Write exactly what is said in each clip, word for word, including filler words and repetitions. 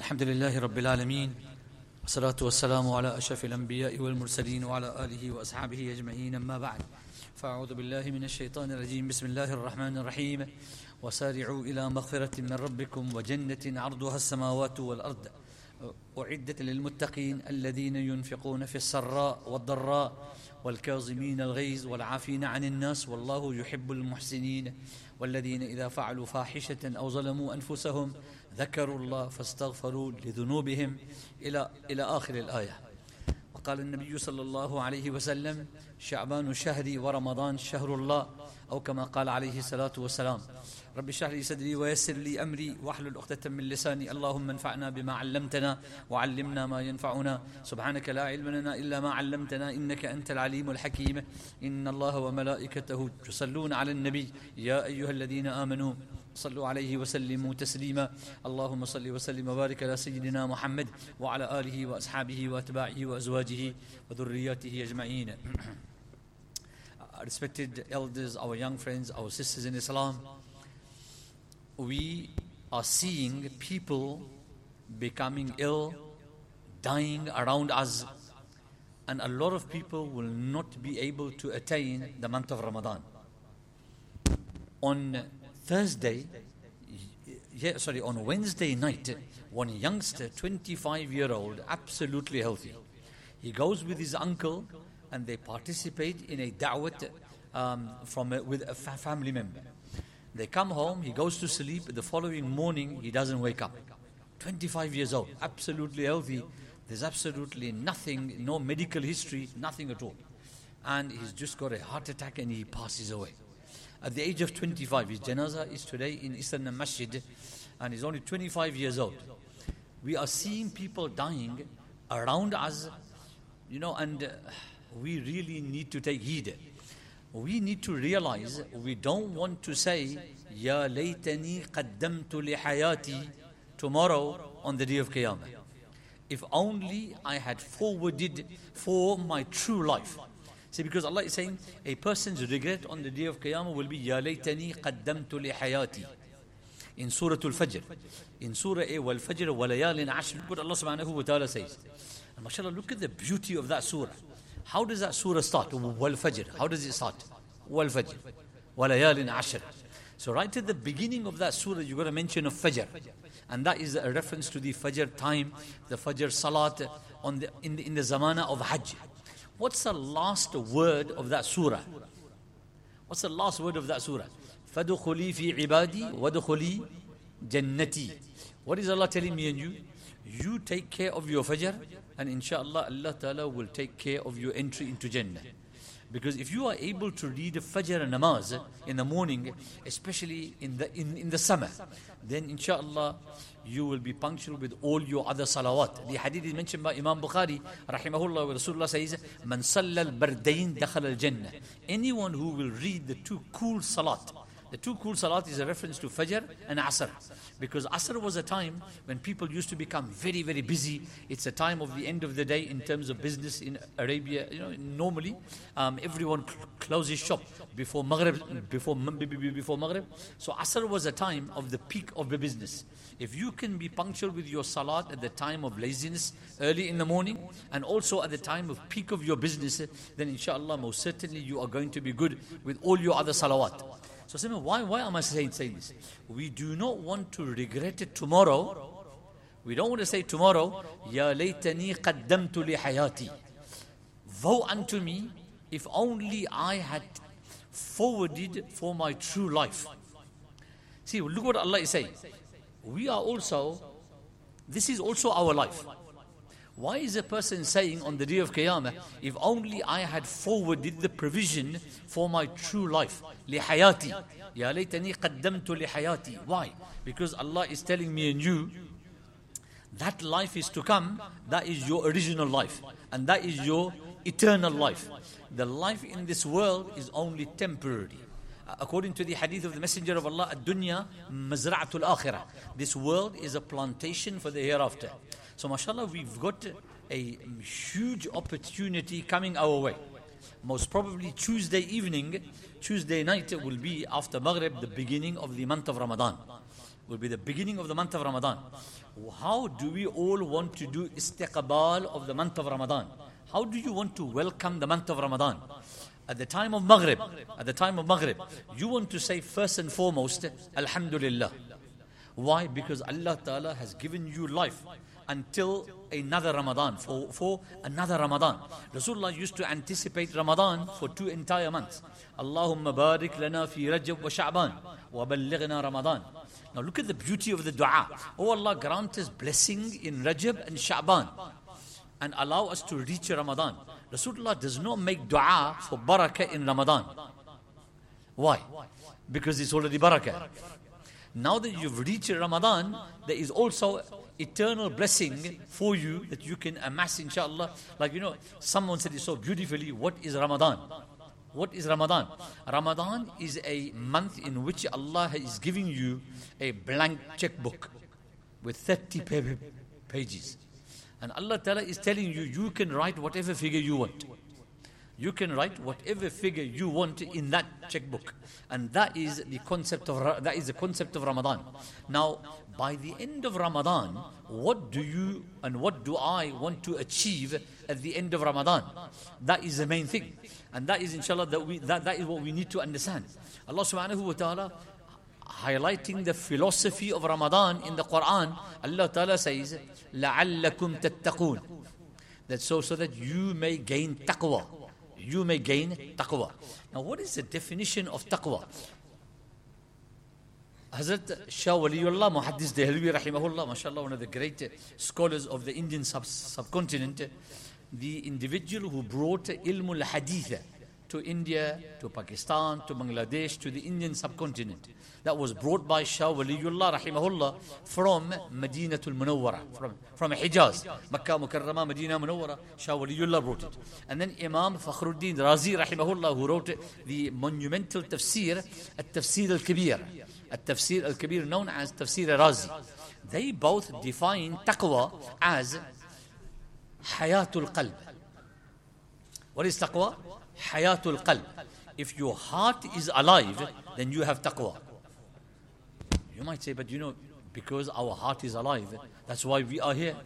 الحمد لله رب العالمين والصلاة والسلام على أشرف الأنبياء والمرسلين وعلى آله وأصحابه أجمعين أما بعد فأعوذ بالله من الشيطان الرجيم بسم الله الرحمن الرحيم وسارعوا إلى مغفرة من ربكم وجنة عرضها السماوات والأرض أعدت للمتقين الذين ينفقون في السراء والضراء والكاظمين الغيظ والعافين عن الناس والله يحب المحسنين والذين إذا فعلوا فاحشة أو ظلموا أنفسهم ذكروا الله فاستغفروا لذنوبهم إلى إلى آخر الآية. وقال النبي صلى الله عليه وسلم شعبان شهري ورمضان شهر الله أو كما قال عليه الصلاة والسلام. رب اشرح لي صدري ويسر لي أمري واحلل عقدة من لساني اللهم انفعنا بما علمتنا وعلمنا ما ينفعنا سبحانك لا علم لنا إلا ما علمتنا إنك أنت العليم الحكيم. إن الله وملائكته يصلون على النبي يا أيها الذين آمنوا صلوا عليه وسلموا تسليما. اللهم صل وسلم وبارك على سيدنا محمد وعلى آله وأصحابه وأتباعه وأزواجه وذرياته أجمعين. Respected elders, our young friends, our sisters in Islam, we are seeing people becoming ill, dying around us, and a lot of people will not be able to attain the month of Ramadan. On Thursday, yeah, sorry, on Wednesday night, one youngster, twenty-five-year-old, absolutely healthy, he goes with his uncle and they participate in a da'wat um, from a, with a fa family member. They come home, he goes to sleep, the following morning he doesn't wake up. twenty-five years old, absolutely healthy, there's absolutely nothing, no medical history, nothing at all. And he's just got a heart attack and he passes away. At the age of twenty-five, his janazah is today in Eastern Masjid and he's only twenty-five years old. We are seeing people dying around us, you know, and uh, we really need to take heed. We need to realize we don't want to say, Ya laytani qaddamtu li hayati tomorrow on the day of Qiyamah. If only I had forwarded for my true life. See, because Allah is saying a person's regret on the day of Qiyamah will be Ya laytani qaddamtu li hayati. In Surah Al-Fajr. In Surah A, Wal Fajr wa layalin ashr. Look what Allah subhanahu wa ta'ala says. And mashallah, look at the beauty of that surah. How does that surah start? Wal Fajr. How does it start? Wal Fajr. Wa layalin ashr. So right at the beginning of that surah, you got a mention of Fajr. And that is a reference to the Fajr time, the Fajr Salat on the, in, the, in the Zamana of Hajj. What's the last word of that surah? What's the last word of that surah? فَدُخُلِي فِي عِبَادِي وَدُخُلِي جَنَّتِي. What is Allah telling me and you? You take care of your Fajr and inshallah Allah Ta'ala will take care of your entry into Jannah. Because if you are able to read Fajr and Namaz in the morning, especially in the, in, in the summer, then inshallah you will be punctual with all your other salawat. The hadith is mentioned by Imam Bukhari, rahimahullah, where Rasulullah says, Man salla al-bardain dakhal al-jannah. Anyone who will read the two cool salat. The two cool salat is a reference to Fajr and Asr. Because Asr was a time when people used to become very, very busy. It's a time of the end of the day in terms of business in Arabia. You know, normally um, everyone cl closes shop before Maghrib, before, before Maghrib. So Asr was a time of the peak of the business. If you can be punctual with your salat at the time of laziness, early in the morning, and also at the time of peak of your business, then inshallah most certainly you are going to be good with all your other salawat. So Simon, why, why am I saying, saying this? We do not want to regret it tomorrow. We don't want to say tomorrow, Ya laytani qaddamtu li hayati. Woe unto me if only I had forwarded for my true life. See, look what Allah is saying. We are also, this is also our life. Why is a person saying on the day of Qiyamah, if only I had forwarded the provision for my true life, li hayati, ya laytani qaddamtu li hayati. Why? Because Allah is telling me and you, that life is to come, that is your original life, and that is your eternal life. The life in this world is only temporary. According to the hadith of the Messenger of Allah, ad-dunya mazra'atul akhirah. This world is a plantation for the hereafter. So mashallah, we've got a huge opportunity coming our way. Most probably Tuesday evening, Tuesday night will be after Maghrib, the beginning of the month of Ramadan. will be the beginning of the month of Ramadan. How do we all want to do istiqbal of the month of Ramadan? How do you want to welcome the month of Ramadan? At the time of Maghrib, at the time of Maghrib, you want to say first and foremost, Alhamdulillah. Why? Because Allah Ta'ala has given you life until another Ramadan, for, for another Ramadan. Rasulullah used to anticipate Ramadan for two entire months. Allahumma barik lana fi Rajab wa Sha'ban wa ballighna Ramadan. Now look at the beauty of the dua. Oh Allah, grant us blessing in Rajab and Sha'ban and allow us to reach Ramadan. Rasulullah does not make dua for barakah in Ramadan. Why? Because it's already barakah. Now that you've reached Ramadan, there is also eternal blessing for you that you can amass, inshallah. Like, you know, someone said it so beautifully, what is Ramadan? What is Ramadan? Ramadan is a month in which Allah is giving you a blank checkbook with thirty pages. And Allah Ta'ala is telling you, you can write whatever figure you want. You can write whatever figure you want in that checkbook. And that is the concept of that is the concept of Ramadan. Now, by the end of Ramadan, what do you and what do I want to achieve at the end of Ramadan? That is the main thing. And that is, inshallah, that, we, that, that is what we need to understand. Allah subhanahu wa ta'ala highlighting the philosophy of Ramadan in the Quran, Allah Ta'ala says, لَعَلَّكُمْ تَتَّقُونَ. That's so, so that you may gain taqwa. You may gain taqwa. Now, what is the definition of taqwa? Hazrat Shah Waliullah Muhaddis Dehlvi rahimahullah, mashallah, one of the great scholars of the Indian sub subcontinent, the individual who brought ilmul hadith to India, to Pakistan, to Bangladesh, to the Indian subcontinent. That was brought by Shah Waliullah rahimahullah from Madinatul Munawwara, from, from Hijaz, Makkah Mukarramah, Medina Munawwara. Shah Waliullah brought it. And then Imam Fakhruddin Razi rahimahullah, who wrote the monumental tafsir, At-Tafsir Al-Kabir, At-Tafsir Al-Kabir, known as Tafsir Razi. They both define taqwa as Hayatul Qalb. What is taqwa? Hayatul Qalb. If your heart is alive, then you have taqwa. You might say, but you know, because our heart is alive, that's why we are here.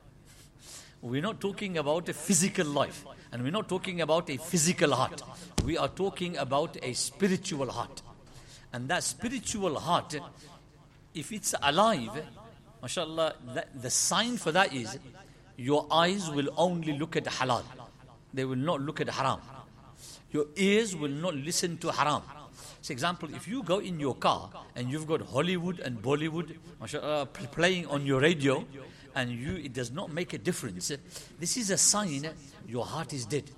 We're not talking about a physical life, and we're not talking about a physical heart. We are talking about a spiritual heart. And that spiritual heart, if it's alive, mashallah, that, the sign for that is your eyes will only look at halal. They will not look at haram. Your ears will not listen to haram. For example, if you go in your car and you've got Hollywood and Bollywood, mashallah, playing on your radio, and you, it does not make a difference, this is a sign your heart is dead.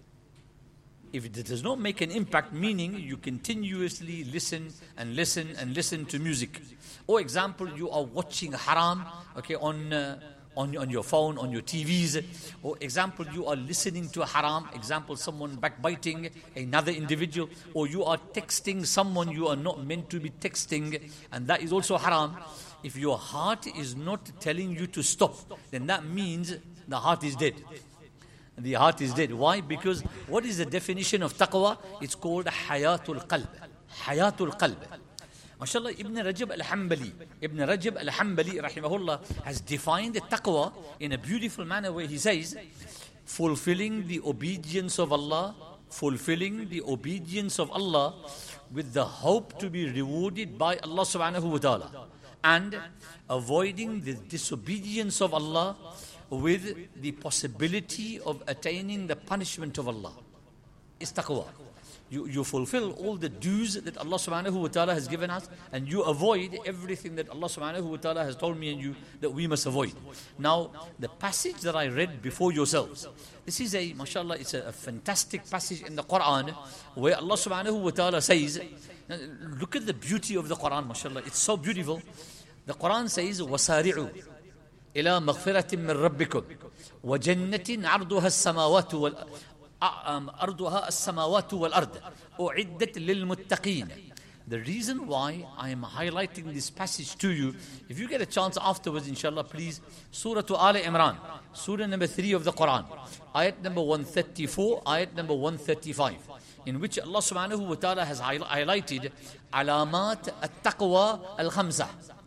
If it does not make an impact, meaning you continuously listen and listen and listen to music. Or example, you are watching haram, okay, on uh, on, on your phone, on your T Vs. Or example, you are listening to haram. Example, someone backbiting another individual. Or you are texting someone you are not meant to be texting, and that is also haram. If your heart is not telling you to stop, then that means the heart is dead. The heart is dead. Why? Because what is the definition of taqwa? It's called Hayatul Qalb. Hayatul Qalb. MashaAllah, Ibn Rajab al-Hanbali, Ibn Rajab al-Hanbali, rahimahullah, has defined the taqwa in a beautiful manner where he says, fulfilling the obedience of Allah, fulfilling the obedience of Allah with the hope to be rewarded by Allah subhanahu wa ta'ala, and avoiding the disobedience of Allah with the possibility of attaining the punishment of Allah. It's taqwa. You, you fulfill all the dues that Allah subhanahu wa ta'ala has given us, and you avoid everything that Allah subhanahu wa ta'ala has told me and you that we must avoid. Now, the passage that I read before yourselves, this is a, mashallah, it's a, a fantastic passage in the Quran where Allah subhanahu wa ta'ala says, look at the beauty of the Quran, mashallah, it's so beautiful. The Quran says, وَسَارِعُوا إِلَى مَغْفِرَةٍ مِّن رَبِّكُمْ وَجَنَّةٍ عَرْضُهَا السَّمَاوَاتُ وَالْأَرْضُ أرضها السماوات والأرض أعدت للمتقين. The reason why I am highlighting this passage to you, if you get a chance afterwards, inshallah, please, Surah Al Imran, Surah number three of the Quran, ayat number one thirty-four, ayat number one thirty-five, in which Allah subhanahu wa ta'ala has highlighted alamat at-taqwa al-khamsa.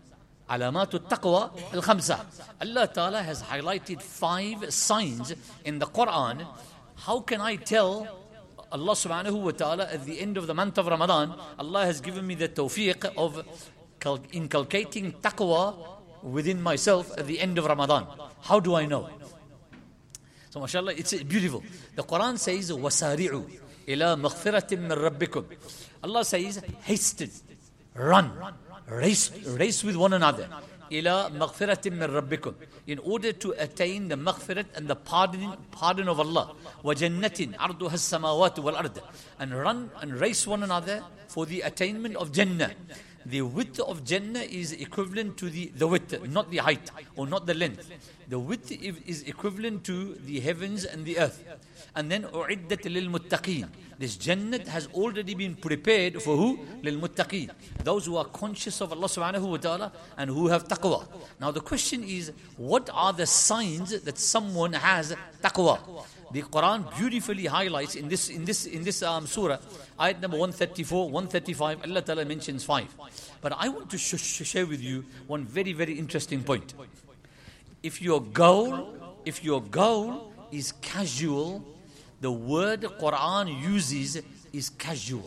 Alamatu taqwa al-khamsa. Allah Ta'ala has highlighted five signs in the Quran. How can I tell Allah subhanahu wa ta'ala at the end of the month of Ramadan, Allah has given me the tawfiq of inculcating taqwa within myself at the end of Ramadan. How do I know? So mashallah, it's beautiful. The Quran says, وَسَارِعُوا إِلَى مَغْفِرَةٍ مِّن رَبِّكُمْ. Allah says, hasten, run, race, race with one another. إِلَى مَغْفِرَةٍ مِّن رَبِّكُمْ. In order to attain the maghfirat and the pardon, pardon of Allah. وَجَنَّةٍ عَرْضُهَا السَّمَاوَاتُ وَالْأَرْضِ. And run and race one another for the attainment of Jannah. The width of Jannah is equivalent to the, the width, not the height or not the length. The width is equivalent to the heavens and the earth. And then أُعِدَّتْ لِلْمُتَّقِينَ. This Jannah has already been prepared for who? لِلْمُتَّقِينَ. Those who are conscious of Allah subhanahu wa ta'ala and who have taqwa. Now the question is, what are the signs that someone has taqwa? The Quran beautifully highlights in this in this in this um, surah, ayat number one thirty-four, one thirty-five, Allah Ta'ala mentions five. But I want to sh- sh- share with you one very, very interesting point. If your goal, if your goal is casual, the word Quran uses is casual.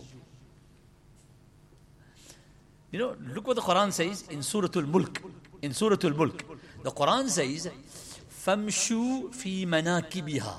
You know, look what the Quran says in Surah Al-Mulk. In Surah Al-Mulk, the Quran says, فَامْشُوا فِي مَنَاكِبِهَا.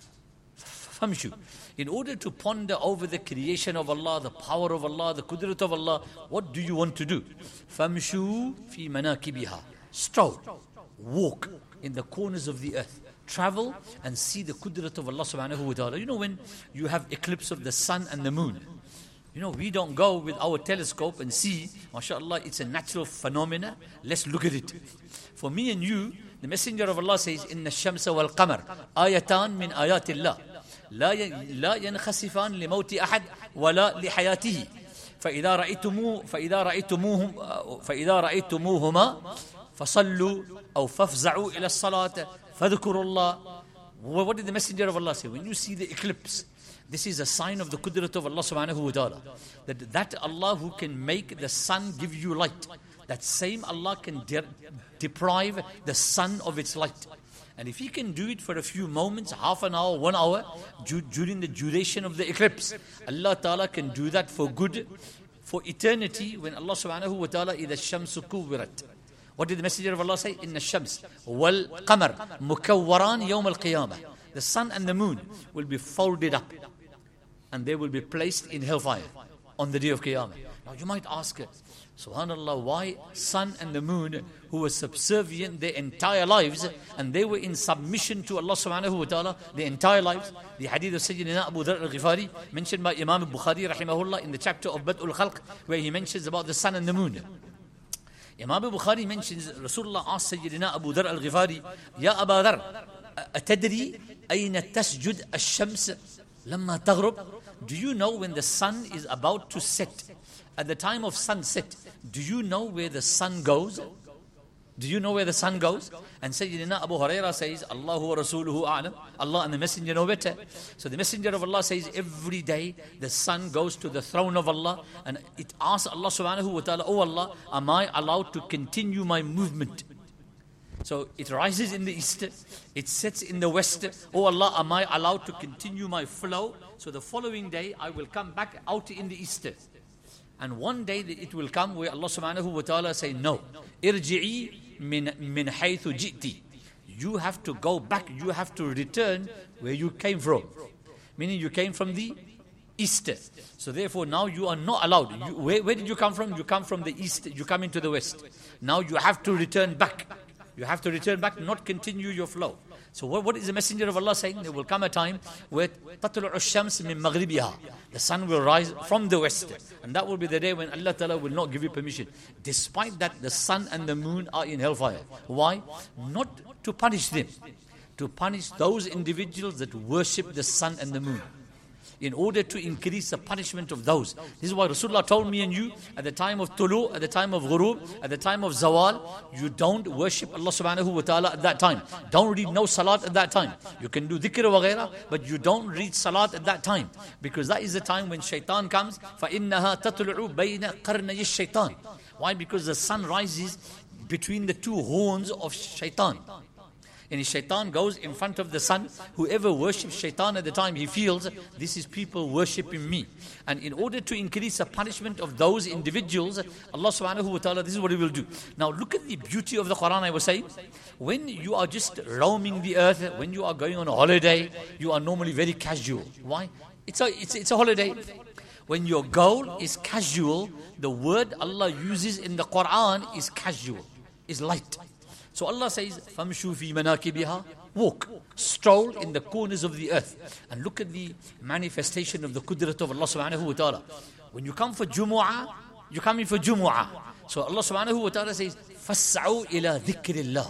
Famshu. In order to ponder over the creation of Allah, the power of Allah, the qudrat of Allah, what do you want to do? Famshu fi manakibiha. Stroll, walk in the corners of the earth. Travel and see the qudrat of Allah subhanahu wa ta'ala. You know, when you have eclipse of the sun and the moon, you know, we don't go with our telescope and see, mashallah, it's a natural phenomena. Let's look at it. For me and you, the Messenger of Allah says, Inna shamsa wal qamar ayatan min ayatillah. لا لا ينخسفان لموت أحد ولا لحياته فإذا رأيتموه فإذا رأيتموهم فإذا رأيتموهما فصلوا أو فافزعوا إلى الصلاة فذكروا الله. What did the Messenger of Allah say? When you see the eclipse, this is a sign of the qudrat of Allah subhanahu wa ta'ala. That, that Allah who can make the sun give you light, that same Allah can de- deprive the sun of its light. And if He can do it for a few moments, half an hour, one hour, du- during the duration of the eclipse, Allah Ta'ala can do that for good, for eternity, when Allah Subhanahu wa Ta'ala إِذَا الشَّمْسُ كُوِّرَتْ. What did the Messenger of Allah say? إِنَّ الشَّمْسِ وَالْقَمَرِ مُكَوَّرَانِ يَوْمَ الْقِيَامَةِ. The sun and the moon will be folded up and they will be placed in hellfire on the day of Qiyamah. Now you might ask, Subhanallah, why sun and the moon, who were subservient their entire lives and they were in submission to Allah subhanahu wa ta'ala their entire lives? The hadith of Sayyidina Abu Dharr al-Ghifari, mentioned by Imam Bukhari rahimahullah in the chapter of Bad'ul Khalq, where he mentions about the sun and the moon. Imam Bukhari mentions, Rasulullah asked Sayyidina Abu Dharr al-Ghifari, Ya Abu Dharr, atadri ayna tasjud ash-shams lamma taghrib? Do you know when the sun is about to set? At the time of sunset, do you know where the sun goes? Do you know where the sun goes? And Sayyidina Abu Hurairah says, Allahu wa Rasuluhu a'lam. Allah and the Messenger know better. So the Messenger of Allah says, every day the sun goes to the throne of Allah and it asks Allah subhanahu wa ta'ala, Oh Allah, am I allowed to continue my movement? So it rises in the east, it sets in the west. Oh Allah, am I allowed to continue my flow? So the following day I will come back out in the east. And one day it will come where Allah subhanahu wa ta'ala say, no, irji'i min, min haythu ji'ti. You have to go back, you have to return where you came from. Meaning you came from the east. So therefore now you are not allowed. You, where, where did you come from? You come from the east, you come into the west. Now you have to return back. You have to return back, not continue your flow. So what, what is the Messenger of Allah saying? There will come a time where تَطْلُعُ الشَّمْسِ مِن مَغْرِبِهَا. The sun will rise from the west. And that will be the day when Allah Ta'ala will not give you permission. Despite that, the sun and the moon are in hellfire. Why? Not to punish them. To punish those individuals that worship the sun and the moon. In order to increase the punishment of those. This is why Rasulullah told me and you, at the time of tulu, at the time of ghurub, at the time of zawal, you don't worship Allah subhanahu wa ta'ala at that time. Don't read no salat at that time. You can do dhikr wa ghaira, but you don't read salat at that time. Because that is the time when shaitan comes. فَإِنَّهَا تَطْلُعُ بَيْنَ قَرْنَيِ الشَّيْطَانِ. Why? Because the sun rises between the two horns of shaitan. And if shaitan goes in front of the sun, whoever worships shaitan at the time, he feels this is people worshipping me. And in order to increase the punishment of those individuals, Allah subhanahu wa ta'ala, this is what he will do. Now look at the beauty of the Quran I was saying. When you are just roaming the earth, when you are going on a holiday, you are normally very casual. Why? It's a, it's, it's a holiday. When your goal is casual, the word Allah uses in the Quran is casual, is light. So Allah says, فَامْشُوا فِي مَنَاكِبِهَا, walk, stroll in the corners of the earth. And look at the manifestation of the qudrat of Allah subhanahu wa ta'ala. When you come for Jumu'ah, you're coming for Jumu'ah. So Allah subhanahu wa ta'ala says, فَاسْعَوْا إِلَى ذِكْرِ اللَّهِ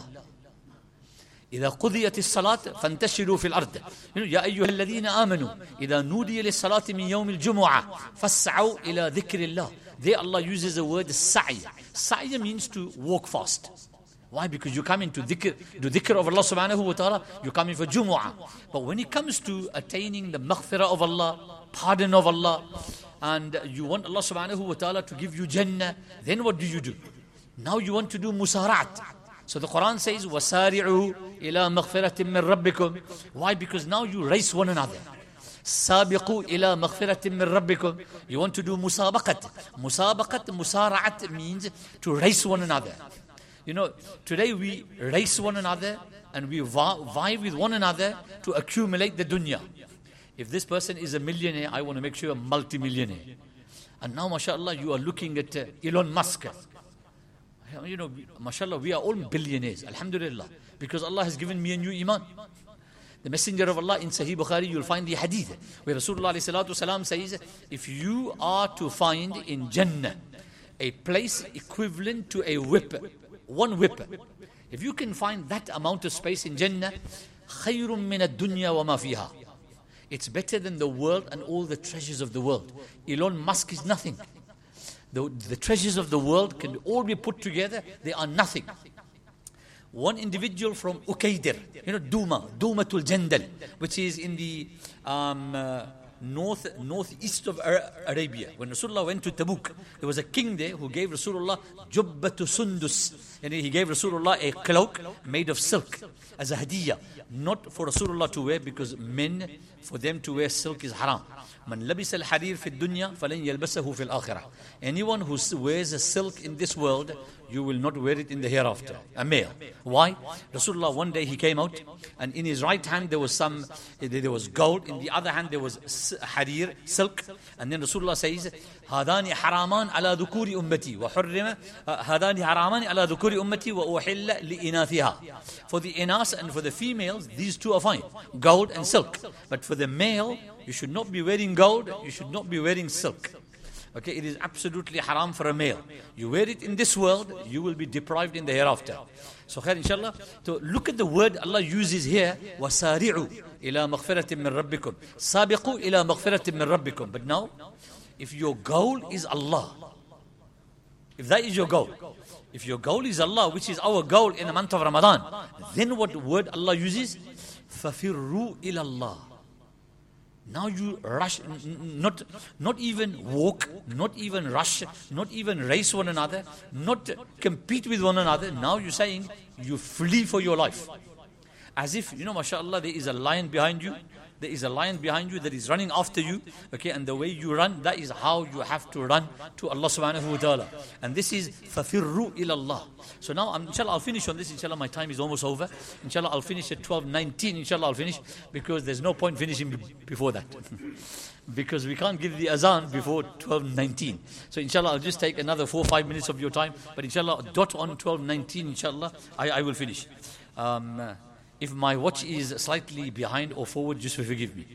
إذا قضيت الصلاة فانتشروا في الأرض. يا أيها الذين آمنوا إذا نودي للصلاة من يوم الجمعة فاسعوا إلى ذكر الله. There Allah uses the word sa'i. Sa'i means to walk fast. Why? Because you come into dhikr, the dhikr of Allah subhanahu wa ta'ala, you come in for Jumu'ah. But when it comes to attaining the maghfirah of Allah, pardon of Allah, and you want Allah subhanahu wa ta'ala to give you Jannah, then what do you do? Now you want to do musara'at. So the Quran says, وَسَارِعُوا إِلَى مَغْفِرَةٍ مِّن رَبِّكُمْ. Why? Because now you race one another. سَابِقُوا إِلَى مَغْفِرَةٍ مِّن رَبِّكُمْ. You want to do musabaqat. Musabaqat, musara'at means to race one another. You know, today we race one another and we vie with one another to accumulate the dunya. If this person is a millionaire, I want to make sure a multi-millionaire. And now, mashallah, you are looking at uh, Elon Musk. You know, mashallah, we are all billionaires, alhamdulillah, because Allah has given me a new iman. The Messenger of Allah in Sahih Bukhari, you'll find the hadith where Rasulullah sallallahu alaihi wasallam says, if you are to find in Jannah a place equivalent to a whip, one whip, if you can find that amount of space in Jannah, خَيْرٌ مِّنَ الدُّنْيَا وَمَا فِيهَا. It's better than the world and all the treasures of the world. Elon Musk is nothing. The, the treasures of the world can all be put together, they are nothing. One individual from Ukaydir, you know, Duma, Dumatul Jandal, which is in the um, uh, north northeast of Arabia. When Rasulullah went to Tabuk, there was a king there who gave Rasulullah Jubbatu Sundus. And he gave Rasulullah a cloak made of silk as a hadiyah. Not for Rasulullah to wear, because men, for them to wear silk is haram. Man labisa al-harir fi dunya falan yalbasahu fi al-akhirah. Anyone who wears a silk in this world, you will not wear it in the hereafter. A male. Why? Rasulullah, one day he came out, and in his right hand there was some, there was gold. In the other hand there was harir, silk. And then Rasulullah says, هذان حرامان على ذكور أمتي وحرم هذان حرامان على ذكور أمتي وأحل لإناثها. For the inas and for the females, these two are fine, gold and silk. But for the male, you should not be wearing gold, you should not be wearing silk. Okay, it is absolutely haram for a male. You wear it in this world, you will be deprived in the hereafter. So khair, inshallah. So look at the word Allah uses here, وَسَارِعُوا إِلَى مَغْفِرَةٍ مِّن رَبِّكُمْ. سَابِقُوا إِلَى مَغْفِرَةٍ مِّن رَبِّكُمْ. But now, if your goal is Allah, if that is your goal, if your goal is Allah, which is our goal in the month of Ramadan, then what word Allah uses? فَفِرُّوا إِلَى اللَّهِ. Now you rush, not, not even walk, not even rush, not even race one another, not compete with one another. Now you're saying you flee for your life. As if, you know, mashallah, there is a lion behind you. There is a lion behind you that is running after you. Okay, and the way you run, that is how you have to run to Allah subhanahu wa ta'ala. And this is فَفِرُّوا إِلَى اللَّهِ. So now, um, inshallah, I'll finish on this. Inshallah, my time is almost over. Inshallah, I'll finish at twelve nineteen. Inshallah, I'll finish, because there's no point finishing before that. Because we can't give the azan before twelve nineteen. So inshallah, I'll just take another four or five minutes of your time. But inshallah, dot on twelve nineteen, inshallah, I, I will finish. Um, uh, If my watch is slightly behind or forward, just forgive me.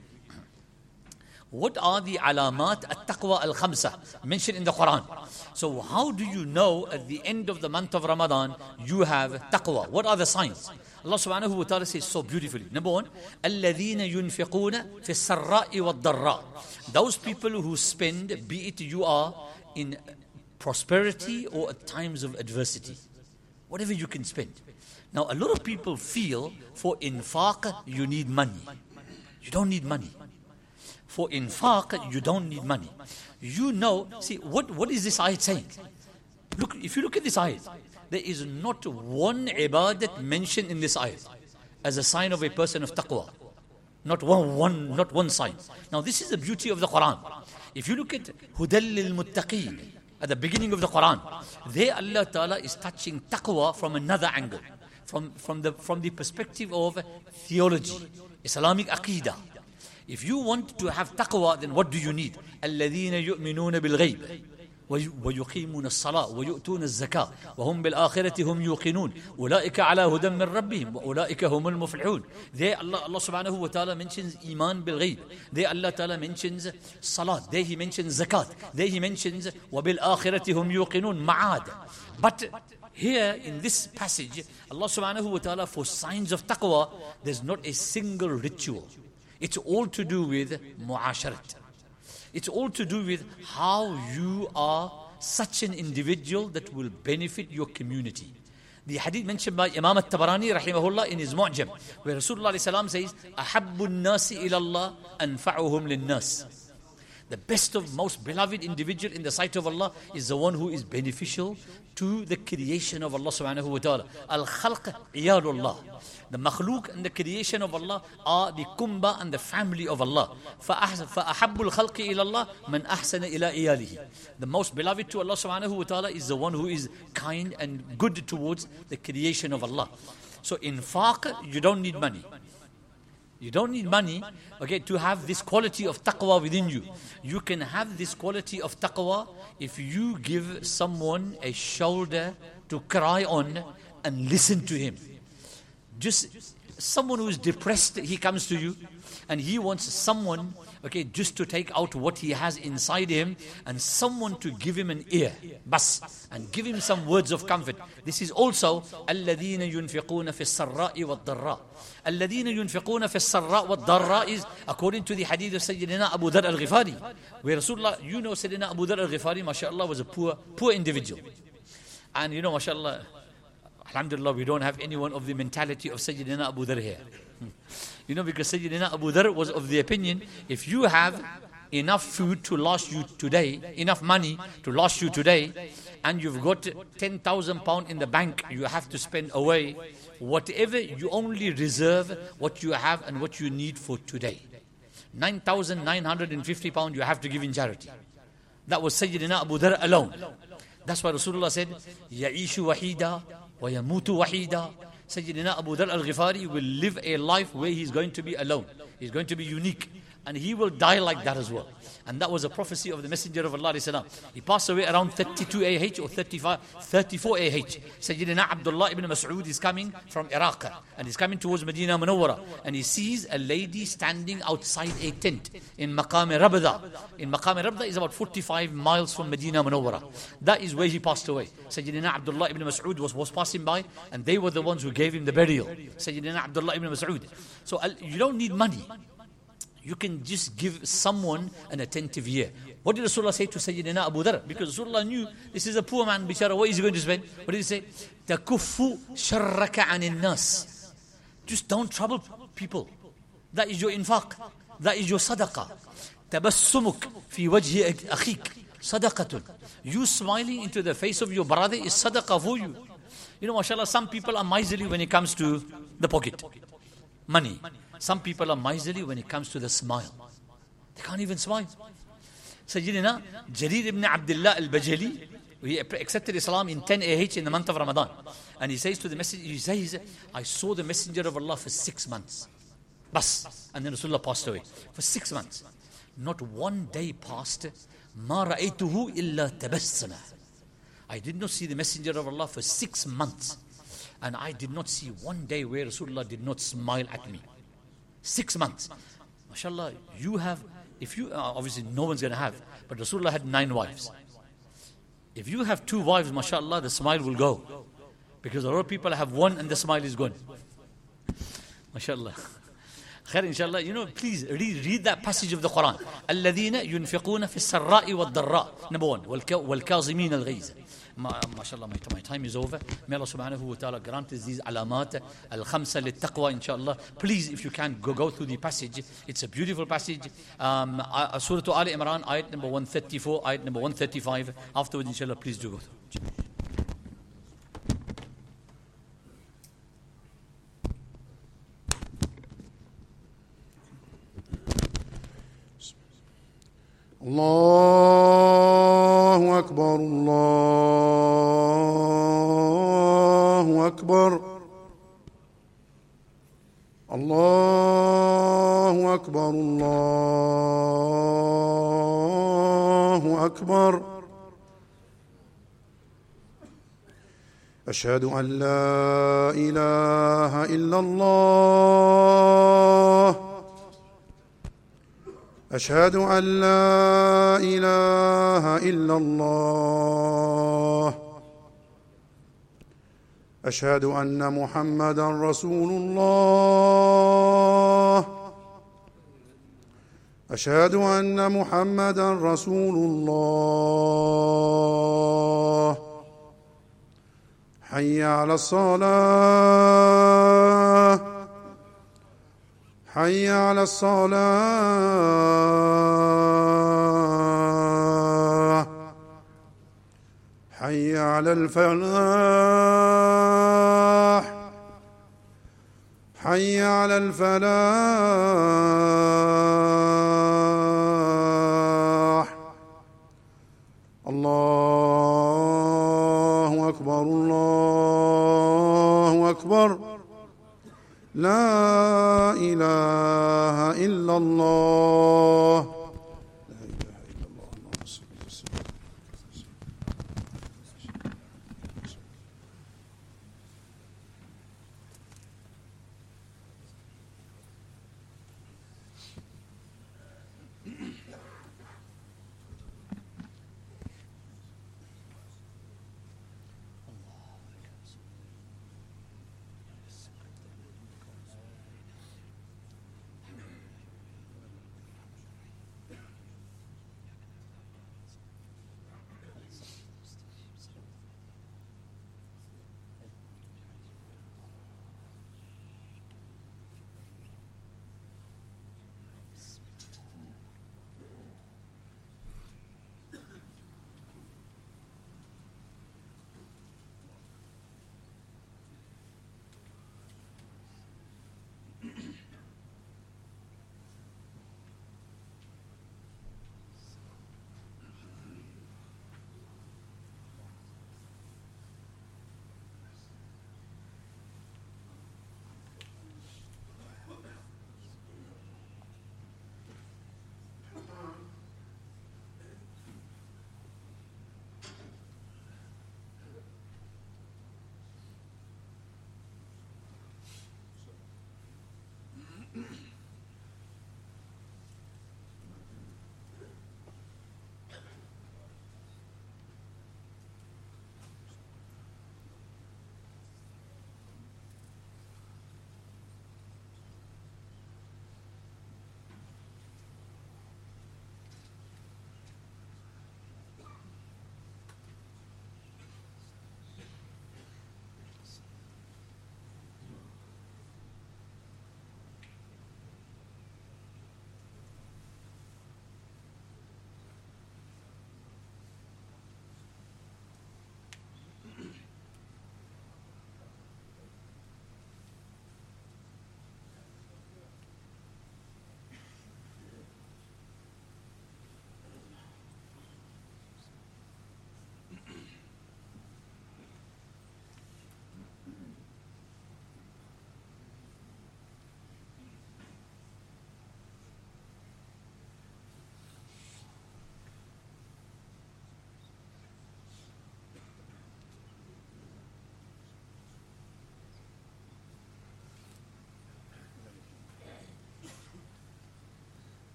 What are the alamat at-taqwa al-khamsa mentioned in the Quran? So how do you know at the end of the month of Ramadan you have taqwa? What are the signs? Allah subhanahu wa ta'ala says so beautifully. Number one, الَّذِينَ يُنْفِقُونَ فِي السَّرَّاءِ وَالضَّرَّاءِ. Those people who spend, be it you are in prosperity or at times of adversity. Whatever you can spend. Now, a lot of people feel for infaq, you need money. You don't need money. For infaq, you don't need money. You know, see, what, what is this ayat saying? Look, if you look at this ayat, there is not one ibadat mentioned in this ayat as a sign of a person of taqwa. Not one, one, not one sign. Now this is the beauty of the Quran. If you look at Hudal lil Muttaqeen at the beginning of the Quran, there Allah Ta'ala is touching taqwa from another angle, from, from, the, from the perspective of theology, Islamic Aqidah. If you want to have taqwa, then what do you need? الَّذِينَ يُؤْمِنُونَ بِالْغَيْبِ ويقيمون الصلاة ويؤتون الزكاة وهم بالآخرة هم يوقنون أولئك على هدى من ربهم وأولئك هم المفلحون. There Allah, Allah subhanahu wa ta'ala mentions iman bil ghayb. There Allah ta'ala mentions salat. There He mentions zakat. There He mentions وبالآخرة هم يوقنون ma'ad. But here in this passage, Allah subhanahu wa ta'ala, for signs of taqwa, there's not a single ritual. It's all to do with mu'asharat. It's all to do with how you are such an individual that will benefit your community. The hadith mentioned by Imam al-Tabarani rahimahullah in his Mu'jam, where Rasulullah says, أَحَبُّ النَّاسِ إِلَى اللَّهِ أَنْفَعُهُمْ لِلنَّاسِ. The best of, most beloved individual in the sight of Allah is the one who is beneficial to the creation of Allah subhanahu wa ta'ala. Al-Khalq iyadullah. The makhluk and the creation of Allah are the kumba and the family of Allah. فَأَحَبُّ الْخَلْقِ إِلَى اللَّهِ مَنْ أَحْسَنَ إِلَىٰ إِيَالِهِ. The most beloved to Allah subhanahu wa ta'ala is the one who is kind and good towards the creation of Allah. So in infaq, you don't need money. You don't need money, okay, to have this quality of taqwa within you. You can have this quality of taqwa if you give someone a shoulder to cry on and listen to him. Just someone who is depressed, he comes to you and he wants someone, okay, just to take out what he has inside him and someone to give him an ear, bas, and give him some words of comfort. This is also الَّذِينَ يُنْفِقُونَ فِي السَّرَّاءِ وَالضَّرَّاءِ. الَّذِينَ يُنْفِقُونَ فِي السَّرَّاءِ وَالضَّرَّاءِ is according to the hadith of Sayyidina Abu Dharr al-Ghifari, where Rasulullah, you know Sayyidina Abu Dharr al-Ghifari, mashallah, was a poor, poor individual. And you know, mashallah, alhamdulillah, we don't have anyone of the mentality of Sayyidina Abu Dharr here. You know, because Sayyidina Abu Dharr was of the opinion, if you have enough food to last you today, enough money to last you today, and you've got ten thousand pounds in the bank you have to spend away, whatever, you only reserve what you have and what you need for today. nine thousand nine hundred fifty pounds you have to give in charity. That was Sayyidina Abu Dharr alone. That's why Rasulullah said, يَعِيشُ وَحِيدًا وَيَمُوتُ وَحِيدًا. Sayyidina Abu Dharr al-Ghifari will live a life where he's going to be alone. He's going to be unique. And he will die like that as well. And that was a prophecy of the Messenger of Allah. He passed away around thirty-two A H or thirty-five, thirty-four A H. Sayyidina Abdullah ibn Mas'ud is coming from Iraq. And he's coming towards Medina Munawwara. And he sees a lady standing outside a tent in Maqam Rabda. In Maqam Rabda is about forty-five miles from Medina Munawwara. That is where he passed away. Sayyidina Abdullah ibn Mas'ud was, was passing by. And they were the ones who gave him the burial. Sayyidina Abdullah ibn Mas'ud. So you don't need money. You can just give someone an attentive ear. What did Rasulullah say to Sayyidina Abu Dharr? Because Rasulullah knew this is a poor man, bichara, what is he going to spend? What did he say? تَكُفُّ شَرَّكَ عَنِ النَّاسِ. Just don't trouble people. That is your infaq. That is your sadaqah. تَبَسُّمُكْ فِي وَجْهِ أَخِيكَ صَدَقَةٌ. You smiling into the face of your brother is sadaqah for you. You know, mashallah, some people are miserly when it comes to the pocket. Money. Some people are miserly when it comes to the smile. They can't even smile. Sayyidina Jarir ibn Abdullah al-Bajali, he accepted Islam in ten A H in the month of Ramadan. And he says to the messenger, he says, I saw the Messenger of Allah for six months. Bas. And then Rasulullah passed away. For six months. Not one day passed. Ma ra'aytuhu illa tabassama. I did not see the Messenger of Allah for six months. And I did not see one day where Rasulullah did not smile at me. Six months. MashaAllah, you have, if you, uh, obviously no one's going to have, but Rasulullah had nine wives. If you have two wives, MashaAllah, the smile will go. Because a lot of people have one and the smile is gone. MashaAllah. Khair, inshallah, you know, please read, read that passage of the Quran. الَّذِينَ يُنْفِقُونَ فِي السَّرَّاءِ وَالضَّرَّاءِ. Number one, وَالْكَاظِمِينَ الْغَيْظَ. MashaAllah, my, my time is over. May Allah subhanahu wa ta'ala grant us these alamat, al-khamsa lit-taqwa, inshallah. Please, if you can, go, go through the passage. It's a beautiful passage. Um, uh, Surah Al Imran, ayat number one thirty-four, ayat number one thirty-five. Afterwards, inshallah, please do go through. الله أكبر الله أكبر الله أكبر الله أكبر. أشهد أن لا إله إلا الله أشهد أن لا إله إلا الله أشهد أن محمدًا رسول الله أشهد أن محمدًا رسول الله. حي على الصلاة حي على الصلاة حي على الفلاح حي على الفلاح. الله أكبر الله أكبر. لا إله إلا الله.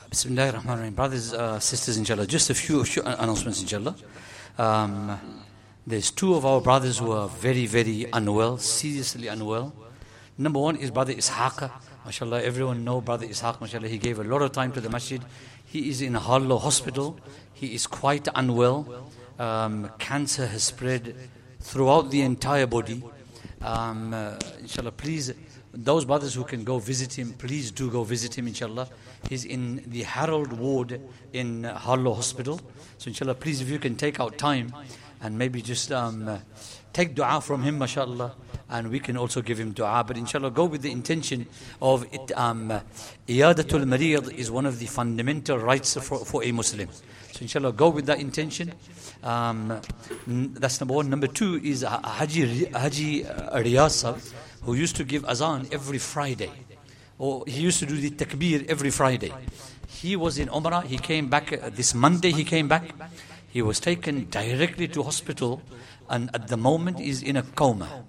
Bismillahir Rahmanir Rahim. Brothers, uh, sisters, inshallah, just a few, few announcements, inshallah. Um, there's two of our brothers who are very, very unwell, seriously unwell. Number one is Brother Ishaq. MashaAllah, everyone know Brother Ishaq, MashaAllah. He gave a lot of time to the masjid. He is in Harlow Hospital. He is quite unwell. Um, cancer has spread throughout the entire body. Um, uh, inshallah, please, those brothers who can go visit him, please do go visit him, inshallah. He's in the Harold ward in uh, Harlow Hospital. So inshallah, please, if you can take out time and maybe just um, uh, take dua from him, mashallah, and we can also give him dua. But inshallah, go with the intention of it. Um, uh, Iyadatul Marid is one of the fundamental rights for, for a Muslim. So inshallah, go with that intention. Um, that's number one. Number two is Haji, Haji Riyasa, who used to give azan every Friday. Or he used to do the takbir every Friday. He was in Umrah. He came back uh, this Monday. He came back. He was taken directly to hospital, and at the moment he's in a coma.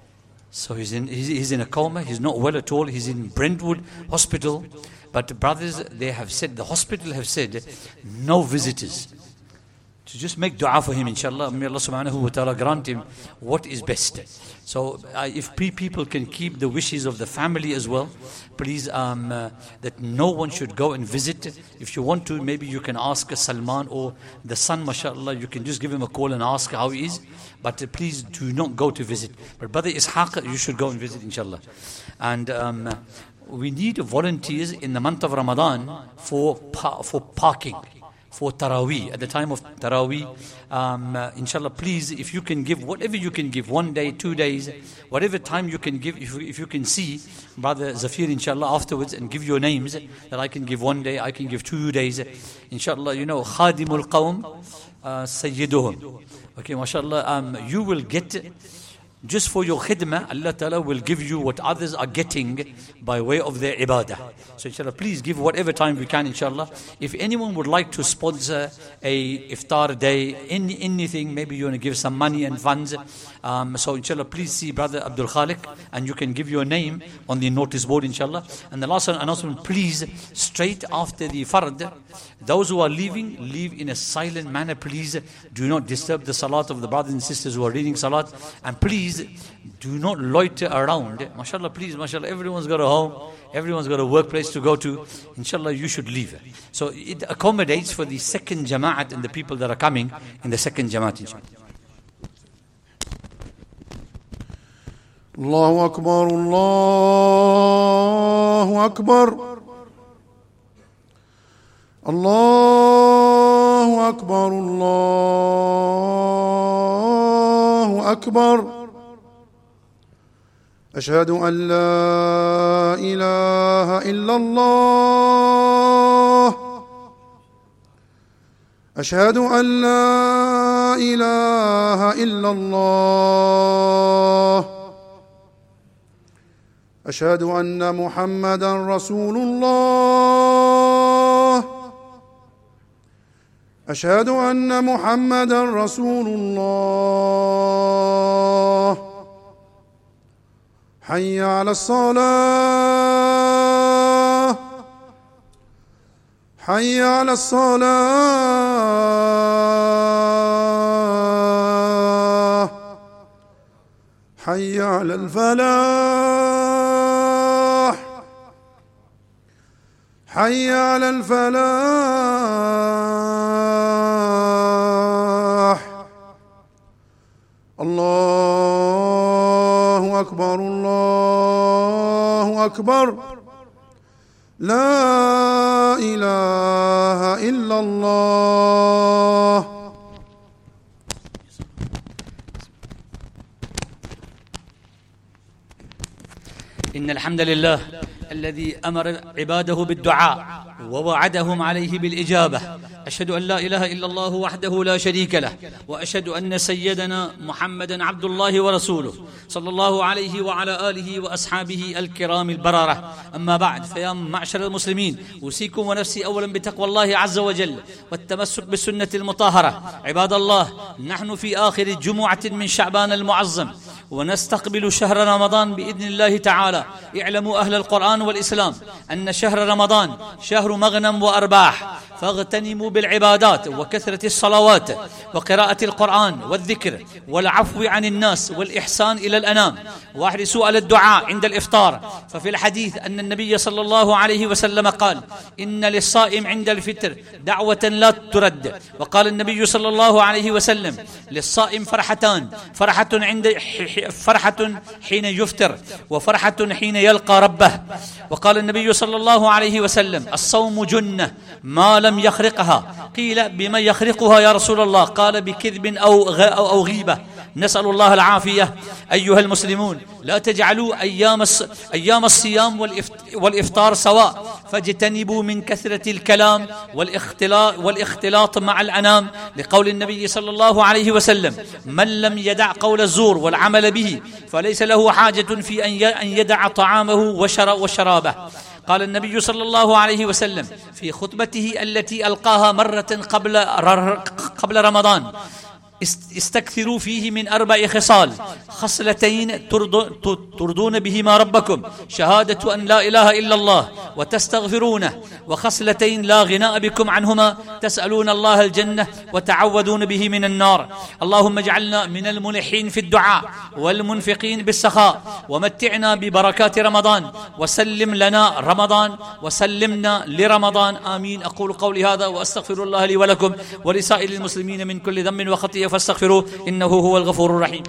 So he's in he's, he's in a coma. He's not well at all. He's in Brentwood Hospital. But brothers, they have said, the hospital have said, no visitors. To just make dua for him, inshallah. May Allah subhanahu wa ta'ala grant him what is best. So uh, if pre people can keep the wishes of the family as well, please, um, uh, that no one should go and visit. If you want to, maybe you can ask Salman or the son, mashallah, you can just give him a call and ask how he is. But uh, please do not go to visit. But Brother Ishaq, you should go and visit, inshallah. And um, we need volunteers in the month of Ramadan for, pa for parking. For Taraweeh, at the time of Taraweeh, um, uh, inshallah, please, if you can give whatever you can give, one day, two days, whatever time you can give, if you, if you can see Brother Zafir, inshallah, afterwards, and give your names, that I can give one day, I can give two days, inshallah, you know, Khadimul Qawm, uh, Sayyiduhum. Okay, mashallah, um, you will get, just for your khidmah, Allah Ta'ala will give you what others are getting by way of their ibadah. So inshallah, please give whatever time we can, inshallah. If anyone would like to sponsor a iftar day, any, anything, maybe you want to give some money and funds. Um, so inshallah, please see Brother Abdul Khalik, and you can give your name on the notice board, inshallah. And the last announcement, please, straight after the fard, those who are leaving, leave in a silent manner, please. Do not disturb the salat of the brothers and sisters who are reading salat. And please, do not loiter around. MashaAllah, please, MashaAllah, everyone's got a home, everyone's got a workplace to go to. Inshallah, you should leave. So it accommodates for the second Jama'at and the people that are coming in the second Jama'at, inshallah. Allahu Akbar, Allahu Akbar. Allahu Akbar, Allahu Akbar. أشهد أن لا إله إلا الله. أشهد أن لا إله إلا الله. أشهد أن محمدا رسول الله. أشهد أن محمدا رسول الله. حي على الصلاة. حي على الصلاة. حي على الفلاح. حي على الفلاح. الله أكبر، الله أكبر. لا إله إلا الله. إن الحمد لله الذي أمر عباده بالدعاء ووعدهم عليه بالإجابة. أشهد أن لا إله إلا الله وحده لا شريك له، وأشهد أن سيدنا محمدا عبد الله ورسوله صلى الله عليه وعلى آله وأصحابه الكرام البررة. أما بعد، فيا معشر المسلمين، أوصيكم ونفسي أولا بتقوى الله عز وجل والتمسك بالسنة المطهرة. عباد الله، نحن في آخر جمعة من شعبان المعظم، ونستقبل شهر رمضان بإذن الله تعالى. اعلموا أهل القرآن والإسلام أن شهر رمضان شهر مغنم وأرباح، فاغتنموا بالعبادات وكثرة الصلوات وقراءة القرآن والذكر والعفو عن الناس والإحسان إلى الأنام، واحرصوا على الدعاء عند الإفطار. ففي الحديث أن النبي صلى الله عليه وسلم قال: إن للصائم عند الفطر دعوة لا ترد. وقال النبي صلى الله عليه وسلم: للصائم فرحتان، فرحة عند فرحة حين يفطر، وفرحة حين يلقى ربه. وقال النبي صلى الله عليه وسلم: الصوم جنة ما لم يخرقها. قيل: بما يخرقها يا رسول الله؟ قال: بكذب أو أو غيبة. نسأل الله العافية. أيها المسلمون، لا تجعلوا أيام أيام الصيام والإفطار سواء، فاجتنبوا من كثرة الكلام والاختلاط والاختلاط مع الأنام، لقول النبي صلى الله عليه وسلم: من لم يدع قول الزور والعمل به فليس له حاجة في أن يدع طعامه وشرابه. قال النبي صلى الله عليه وسلم في خطبته التي ألقاها مرة قبل قبل رمضان: استكثروا فيه من أربع خصال: خصلتين ترضون بهما ربكم، شهادة أن لا إله إلا الله وتستغفرونه، وخصلتين لا غناء بكم عنهما، تسألون الله الجنة وتعوذون به من النار. اللهم اجعلنا من الملحين في الدعاء والمنفقين بالسخاء، ومتعنا ببركات رمضان، وسلم لنا رمضان وسلمنا لرمضان. آمين. أقول قولي هذا وأستغفر الله لي ولكم ولسائر المسلمين من كل ذنب وخطيئة فاستغفروه إنه هو الغفور الرحيم.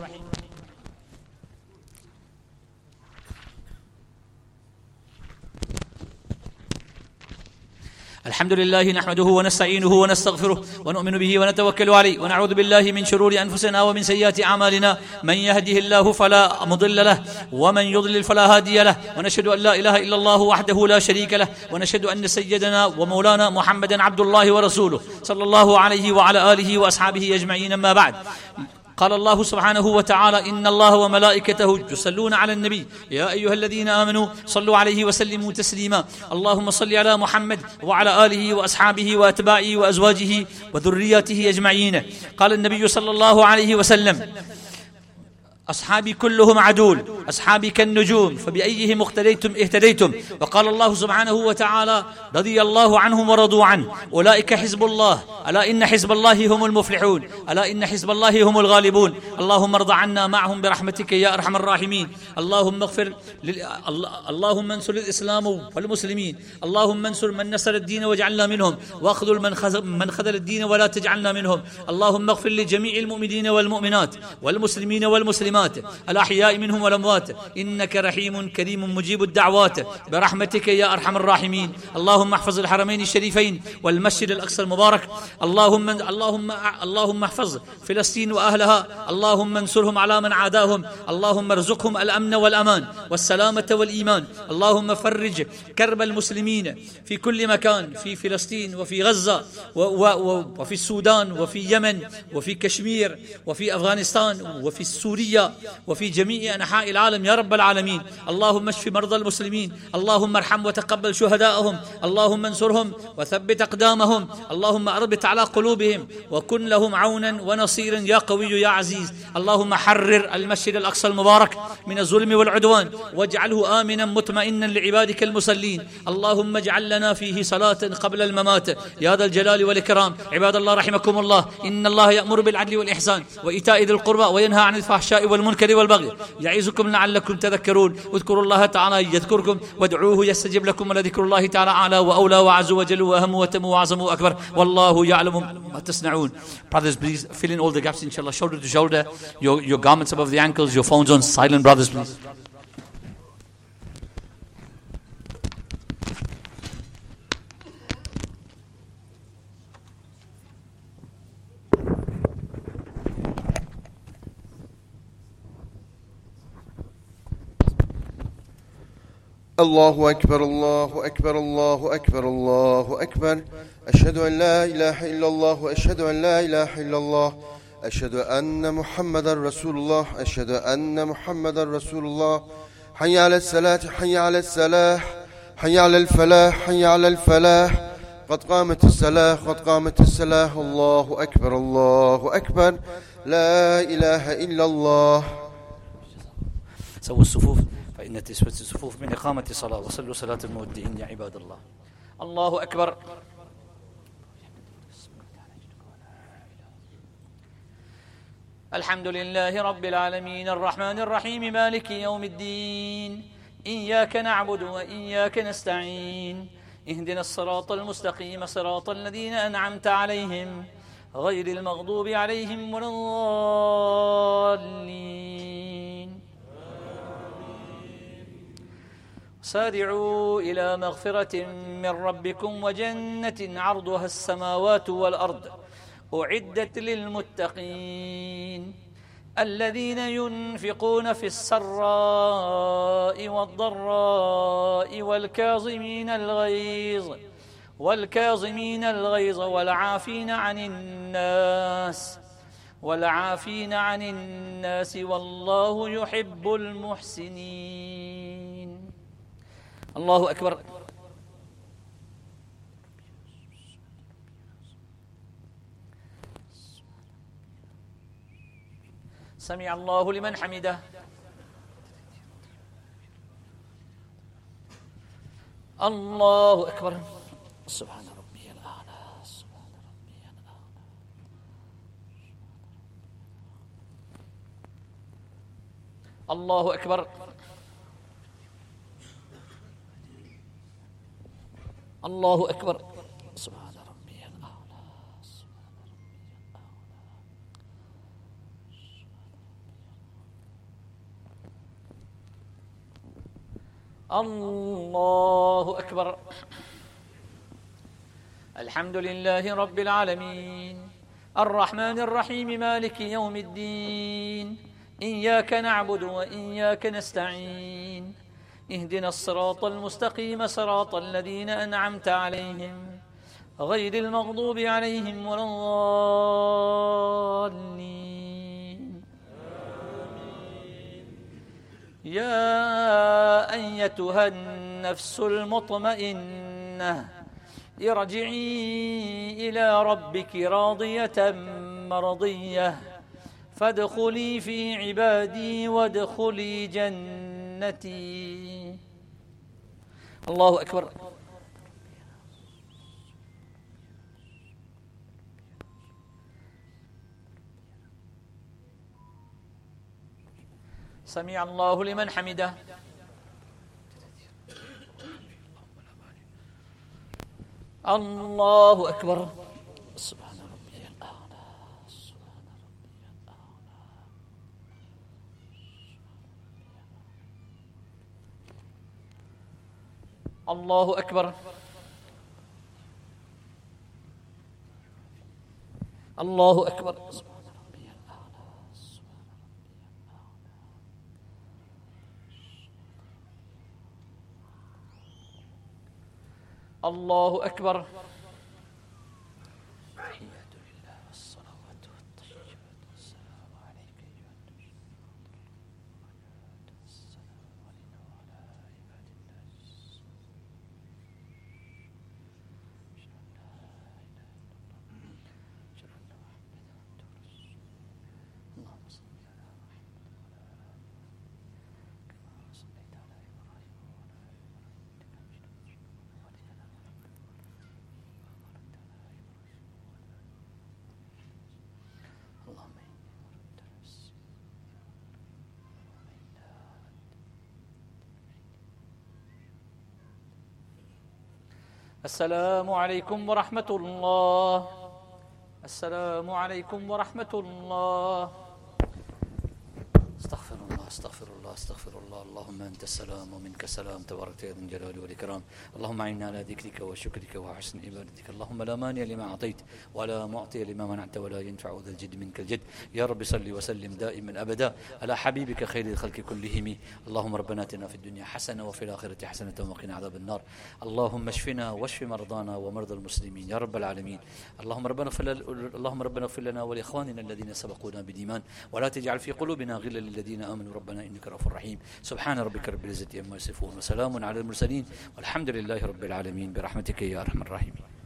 الحمد لله نحمده ونستعينه ونستغفره ونؤمن به ونتوكل عليه، ونعوذ بالله من شرور أنفسنا ومن سيئات أعمالنا. من يهده الله فلا مضل له ومن يضلل فلا هادي له، ونشهد أن لا إله إلا الله وحده لا شريك له، ونشهد أن سيدنا ومولانا محمدا عبد الله ورسوله صلى الله عليه وعلى آله وأصحابه أجمعين. أما بعد، قال الله سبحانه وتعالى: إن الله وملائكته يصلون على النبي يا أيها الذين آمنوا صلوا عليه وسلموا تسليما. اللهم صل على محمد وعلى آله وأصحابه وأتباعه وأزواجه وذرياته أجمعين. قال النبي صلى الله عليه وسلم: أصحابي كلهم عدول، أصحابي كالنجوم، فبأيهم اقتديتم اهتديتم. وقال الله سبحانه وتعالى: رضي الله عنهم ورضوا عنه، أولئك حزب الله، ألا إن حزب الله هم المفلحون، ألا إن حزب الله هم الغالبون. اللهم ارض عنا معهم برحمتك يا أرحم الراحمين. اللهم اغفر لل... اللهم انصر الإسلام والمسلمين، اللهم انصر من نصر الدين واجعلنا منهم، واخذل من خذل من خذل الدين ولا تجعلنا منهم. اللهم اغفر لجميع المؤمنين والمؤمنات والمسلمين والمسلمات الأحياء منهم والأموات، إنك رحيم كريم مجيب الدعوات برحمتك يا أرحم الراحمين. اللهم احفظ الحرمين الشريفين والمسجد الأقصى المبارك. اللهم اللهم اللهم احفظ فلسطين وأهلها، اللهم انصرهم على من عاداهم، اللهم ارزقهم الأمن والأمان والسلامة والإيمان. اللهم فرج كرب المسلمين في كل مكان، في فلسطين وفي غزة وفي السودان وفي يمن وفي كشمير وفي أفغانستان وفي سوريا وفي جميع أنحاء العالم يا رب العالمين. اللهم اشف مرضى المسلمين، اللهم ارحم وتقبل شهداءهم، اللهم انصرهم وثبت أقدامهم، اللهم أربط على قلوبهم وكن لهم عونا ونصيرا يا قوي يا عزيز. اللهم حرر المسجد الأقصى المبارك من الظلم والعدوان، واجعله آمنا مطمئنا لعبادك المصلين. اللهم اجعل لنا فيه صلاة قبل الممات يا ذا الجلال والإكرام. عباد الله رحمكم الله، إن الله يأمر بالعدل والإحسان وإيتاء ذي القربى وينهى عن الفحشاء والمنكر والبغي يعظكم لعلكم تذكرون. اذكروا الله تعالى يذكركم وادعوه يستجب لكم، ولذكر الله تعالى أعلى وأولى وأعز وجل وأهم وتم وأعظم وأكبر، والله يعلم ما تصنعون. Brothers, please fill in all the gaps, inshallah, shoulder to shoulder, your, your garments above the ankles, your phones on silent, brothers, please. الله أكبر الله أكبر الله أكبر الله أكبر. أشهد أن لا إله إلا الله وأشهد أن لا إله إلا الله. أشهد أن محمد رسول الله. أشهد أن محمد رسول الله. حي على الصلاة، حي على الصلاة، حي على الفلاح، حي على الفلاح. قد قامت الصلاة، قد قامت الصلاة. الله أكبر الله أكبر. لا إله إلا الله. سووا الصفوف فإن تسوية الصفوف من إقامة الصلاة. وصلوا صلاة المودعين يا عباد الله. الله أكبر. الحمد لله رب العالمين الرحمن الرحيم مالك يوم الدين إياك نعبد وإياك نستعين اهدنا الصراط المستقيم صراط الذين أنعمت عليهم غير المغضوب عليهم ولا الضالين. سارعوا إلى مغفرة من ربكم وجنة عرضها السماوات والأرض أعدت للمتقين الذين ينفقون في السراء والضراء والكاظمين الغيظ والكاظمين الغيظ والعافين عن الناس والعافين عن الناس والله يحب المحسنين. الله أكبر. سمع الله لمن حمده. الله أكبر. سبحان ربي الأعلى. سبحان ربي الأعلى. الله أكبر. الله أكبر. سبحان ربي الأعلى. الله أكبر. الحمد لله رب العالمين الرحمن الرحيم مالك يوم الدين إياك نعبد وإياك نستعين اهدنا الصراط المستقيم صراط الذين أنعمت عليهم غير المغضوب عليهم ولا الضالين. يا أيتها النفس المطمئنة ارجعي إلى ربك راضية مرضية فادخلي في عبادي وادخلي جنتي. الله أكبر. سمع الله لمن حمده. الله أكبر. سبحان ربي الأعلى. سبحان ربي الأعلى. الله أكبر. الله أكبر. سبحان ربي الأعلى. الله أكبر. التحيات لله والصلوات والطيبات والسلام عليك أيها النبي السلام علينا وعلى عباد الله. اللهم صل على السلام عليكم ورحمة الله. السلام عليكم ورحمة الله. استغفر الله استغفر الله استغفر الله. اللهم أنت السلام ومنك السلام تبارك يا ذا الجلال والإكرام. اللهم أعنا على ذكرك وشكرك وحسن عبادتك. اللهم لا مانع لما أعطيت ولا معطي لما منعت ولا ينفع ذا الجد منك الجد. يا رب صل وسلم دائما أبدا على حبيبك خير الخلق كلهم. اللهم ربنا آتنا في الدنيا حسنة وفي الآخرة حسنة وقنا عذاب النار. اللهم اشفنا واشف مرضانا ومرضى المسلمين يا رب العالمين. اللهم ربنا اللهم ربنا اغفر لنا ولإخواننا الذين سبقونا بالإيمان ولا تجعل في قلوبنا غلا للذين آمنوا ربنا إنك رؤوف رحيم. سبحان ربك رب العزة عما يصفون وسلام على المرسلين والحمد لله رب العالمين برحمتك يا أرحم الراحمين.